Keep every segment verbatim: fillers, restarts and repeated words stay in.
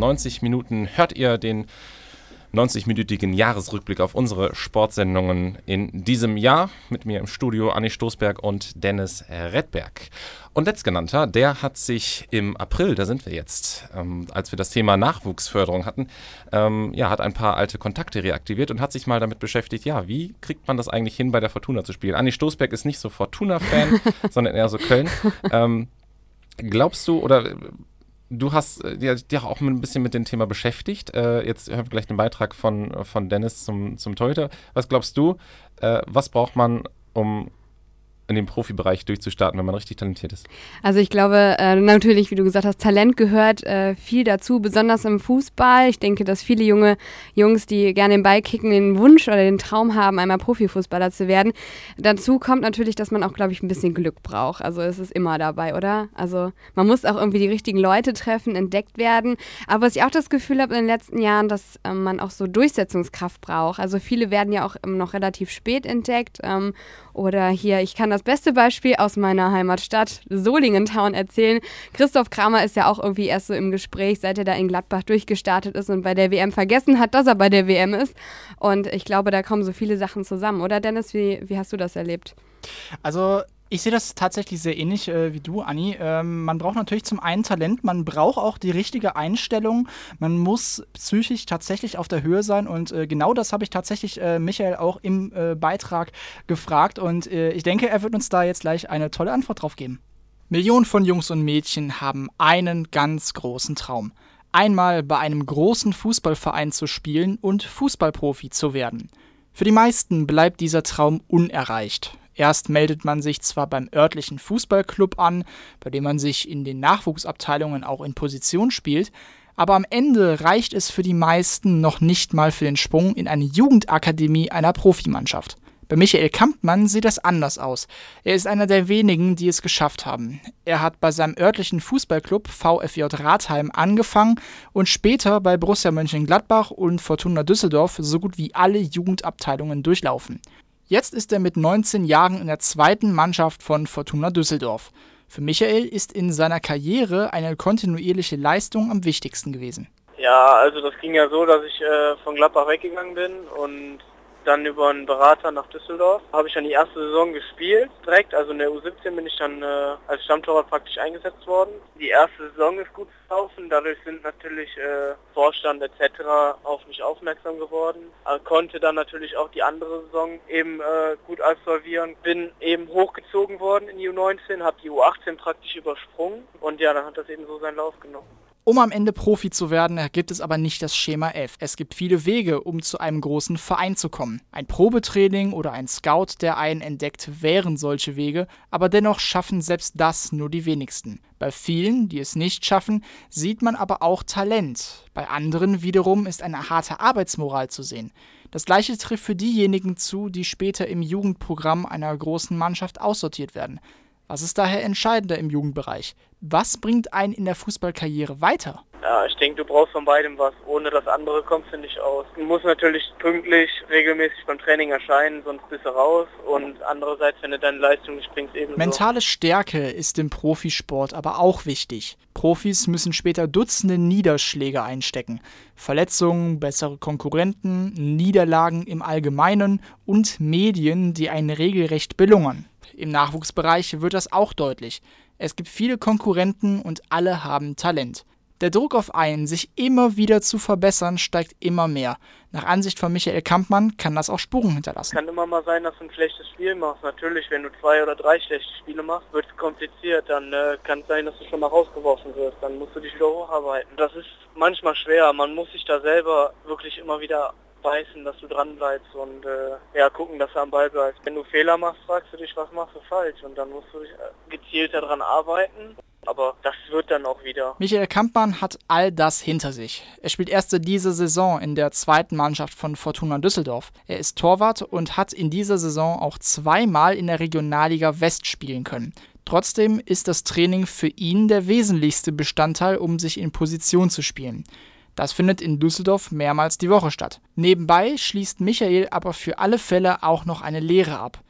neunzig Minuten hört ihr den neunzig-minütigen Jahresrückblick auf unsere Sportsendungen in diesem Jahr. Mit mir im Studio Anni Stoßberg und Dennis Redberg. Und letztgenannter, der hat sich im April, da sind wir jetzt, ähm, als wir das Thema Nachwuchsförderung hatten, ähm, ja, hat ein paar alte Kontakte reaktiviert und hat sich mal damit beschäftigt, ja, wie kriegt man das eigentlich hin, bei der Fortuna zu spielen? Anni Stoßberg ist nicht so Fortuna-Fan, sondern eher so Köln. Ähm, glaubst du, oder du hast dich ja, auch ein bisschen mit dem Thema beschäftigt. Äh, jetzt hören wir gleich den Beitrag von, von Dennis zum, zum Torhüter. Was glaubst du, äh, was braucht man, um in dem Profibereich durchzustarten, wenn man richtig talentiert ist? Also ich glaube, äh, natürlich, wie du gesagt hast, Talent gehört äh, viel dazu, besonders im Fußball. Ich denke, dass viele junge Jungs, die gerne den Ball kicken, den Wunsch oder den Traum haben, einmal Profifußballer zu werden. Dazu kommt natürlich, dass man auch, glaube ich, ein bisschen Glück braucht. Also es ist immer dabei, oder? Also man muss auch irgendwie die richtigen Leute treffen, entdeckt werden. Aber was ich auch das Gefühl habe in den letzten Jahren, dass ähm, man auch so Durchsetzungskraft braucht. Also viele werden ja auch ähm, noch relativ spät entdeckt. Ähm, oder hier, ich kann das beste Beispiel aus meiner Heimatstadt Solingen-Town erzählen. Christoph Kramer ist ja auch irgendwie erst so im Gespräch, seit er da in Gladbach durchgestartet ist und bei der W M vergessen hat, dass er bei der W M ist. Und ich glaube, da kommen so viele Sachen zusammen. Oder Dennis, wie, wie hast du das erlebt? Also ich sehe das tatsächlich sehr ähnlich äh, wie du, Anni. Ähm, man braucht natürlich zum einen Talent, man braucht auch die richtige Einstellung. Man muss psychisch tatsächlich auf der Höhe sein und äh, genau das habe ich tatsächlich äh, Michael auch im äh, Beitrag gefragt und äh, ich denke, er wird uns da jetzt gleich eine tolle Antwort drauf geben. Millionen von Jungs und Mädchen haben einen ganz großen Traum. Einmal bei einem großen Fußballverein zu spielen und Fußballprofi zu werden. Für die meisten bleibt dieser Traum unerreicht. Erst meldet man sich zwar beim örtlichen Fußballclub an, bei dem man sich in den Nachwuchsabteilungen auch in Position spielt, aber am Ende reicht es für die meisten noch nicht mal für den Sprung in eine Jugendakademie einer Profimannschaft. Bei Michael Kampmann sieht das anders aus. Er ist einer der wenigen, die es geschafft haben. Er hat bei seinem örtlichen Fußballclub VfJ Rathheim angefangen und später bei Borussia Mönchengladbach und Fortuna Düsseldorf so gut wie alle Jugendabteilungen durchlaufen. Jetzt ist er mit neunzehn Jahren in der zweiten Mannschaft von Fortuna Düsseldorf. Für Michael ist in seiner Karriere eine kontinuierliche Leistung am wichtigsten gewesen. Ja, also das ging ja so, dass ich äh, von Gladbach weggegangen bin und dann über einen Berater nach Düsseldorf. Habe ich dann die erste Saison gespielt, direkt, also in der U siebzehn bin ich dann äh, als Stammtorwart praktisch eingesetzt worden. Die erste Saison ist gut gelaufen, dadurch sind natürlich äh, Vorstand et cetera auf mich aufmerksam geworden. Also konnte dann natürlich auch die andere Saison eben äh, gut absolvieren. Bin eben hochgezogen worden in die U neunzehn, habe die U achtzehn praktisch übersprungen und ja, dann hat das eben so seinen Lauf genommen. Um am Ende Profi zu werden, gibt es aber nicht das Schema F. Es gibt viele Wege, um zu einem großen Verein zu kommen. Ein Probetraining oder ein Scout, der einen entdeckt, wären solche Wege, aber dennoch schaffen selbst das nur die wenigsten. Bei vielen, die es nicht schaffen, sieht man aber auch Talent. Bei anderen wiederum ist eine harte Arbeitsmoral zu sehen. Das Gleiche trifft für diejenigen zu, die später im Jugendprogramm einer großen Mannschaft aussortiert werden. Was ist daher entscheidender im Jugendbereich? Was bringt einen in der Fußballkarriere weiter? Ja, ich denke, du brauchst von beidem was. Ohne das andere kommst du nicht aus. Du musst natürlich pünktlich, regelmäßig beim Training erscheinen, sonst bist du raus. Und andererseits, wenn du deine Leistung nicht bringst, ebenso. Mentale Stärke ist im Profisport aber auch wichtig. Profis müssen später Dutzende Niederschläge einstecken. Verletzungen, bessere Konkurrenten, Niederlagen im Allgemeinen und Medien, die einen regelrecht belungern. Im Nachwuchsbereich wird das auch deutlich. Es gibt viele Konkurrenten und alle haben Talent. Der Druck auf einen, sich immer wieder zu verbessern, steigt immer mehr. Nach Ansicht von Michael Kampmann kann das auch Spuren hinterlassen. Es kann immer mal sein, dass du ein schlechtes Spiel machst. Natürlich, wenn du zwei oder drei schlechte Spiele machst, wird es kompliziert. Dann äh, kann es sein, dass du schon mal rausgeworfen wirst. Dann musst du dich wieder hocharbeiten. Das ist manchmal schwer. Man muss sich da selber wirklich immer wieder beißen, dass du dran bleibst und äh, ja, gucken, dass du am Ball bleibst. Wenn du Fehler machst, fragst du dich, was machst du falsch? Und dann musst du dich gezielt daran arbeiten. Aber das wird dann auch wieder. Michael Kampmann hat all das hinter sich. Er spielt erst diese Saison in der zweiten Mannschaft von Fortuna Düsseldorf. Er ist Torwart und hat in dieser Saison auch zweimal in der Regionalliga West spielen können. Trotzdem ist das Training für ihn der wesentlichste Bestandteil, um sich in Position zu spielen. Das findet in Düsseldorf mehrmals die Woche statt. Nebenbei schließt Michael aber für alle Fälle auch noch eine Lehre ab.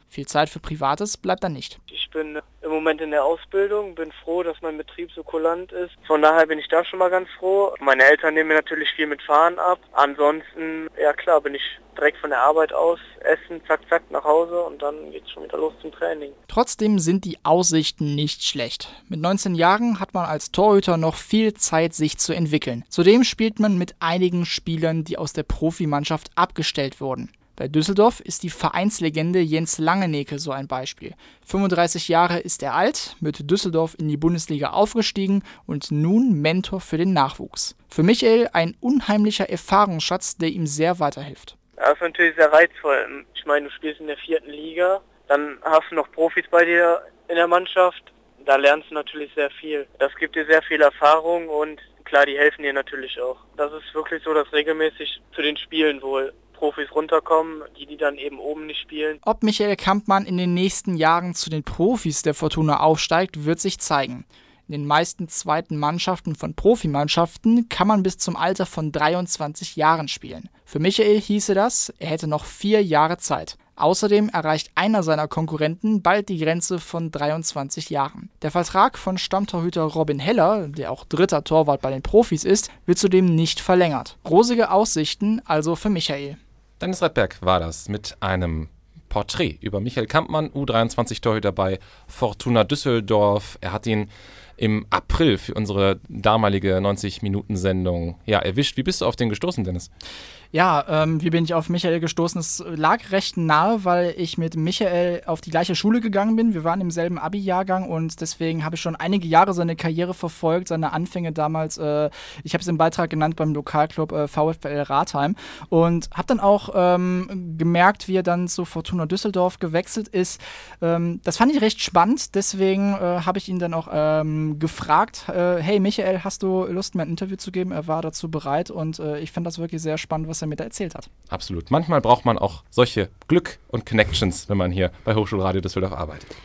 Viel Zeit für Privates bleibt dann nicht. Ich bin im Moment in der Ausbildung, bin froh, dass mein Betrieb so kulant ist. Von daher bin ich da schon mal ganz froh. Meine Eltern nehmen mir natürlich viel mit Fahren ab. Ansonsten, ja klar, bin ich direkt von der Arbeit aus, essen, zack, zack, nach Hause und dann geht's schon wieder los zum Training. Trotzdem sind die Aussichten nicht schlecht. Mit neunzehn Jahren hat man als Torhüter noch viel Zeit, sich zu entwickeln. Zudem spielt man mit einigen Spielern, die aus der Profimannschaft abgestellt wurden. Bei Düsseldorf ist die Vereinslegende Jens Langenecke so ein Beispiel. fünfunddreißig Jahre ist er alt, mit Düsseldorf in die Bundesliga aufgestiegen und nun Mentor für den Nachwuchs. Für Michael ein unheimlicher Erfahrungsschatz, der ihm sehr weiterhilft. Das ist natürlich sehr reizvoll. Ich meine, du spielst in der vierten Liga, dann hast du noch Profis bei dir in der Mannschaft. Da lernst du natürlich sehr viel. Das gibt dir sehr viel Erfahrung und klar, die helfen dir natürlich auch. Das ist wirklich so, dass regelmäßig zu den Spielen wohl Profis runterkommen, die die dann eben oben nicht spielen. Ob Michael Kampmann in den nächsten Jahren zu den Profis der Fortuna aufsteigt, wird sich zeigen. In den meisten zweiten Mannschaften von Profimannschaften kann man bis zum Alter von dreiundzwanzig Jahren spielen. Für Michael hieße das, er hätte noch vier Jahre Zeit. Außerdem erreicht einer seiner Konkurrenten bald die Grenze von dreiundzwanzig Jahren. Der Vertrag von Stammtorhüter Robin Heller, der auch dritter Torwart bei den Profis ist, wird zudem nicht verlängert. Rosige Aussichten also für Michael. Dennis Redberg war das mit einem Porträt über Michael Kampmann, U dreiundzwanzig-Torhüter bei Fortuna Düsseldorf. Er hat ihn im April für unsere damalige neunzig-Minuten-Sendung ja, erwischt. Wie bist du auf den gestoßen, Dennis? Ja, ähm, wie bin ich auf Michael gestoßen? Es lag recht nahe, weil ich mit Michael auf die gleiche Schule gegangen bin. Wir waren im selben Abi-Jahrgang und deswegen habe ich schon einige Jahre seine Karriere verfolgt, seine Anfänge damals, äh, ich habe es im Beitrag genannt, beim Lokalclub äh, VfL Rathheim und habe dann auch ähm, gemerkt, wie er dann zu Fortuna Düsseldorf gewechselt ist. Ähm, das fand ich recht spannend, deswegen äh, habe ich ihn dann auch ähm, gefragt, äh, hey Michael, hast du Lust, mir ein Interview zu geben? Er war dazu bereit und äh, ich fand das wirklich sehr spannend, was er mir da erzählt hat. Absolut. Manchmal braucht man auch solche Glück und Connections, wenn man hier bei Hochschulradio Düsseldorf arbeitet.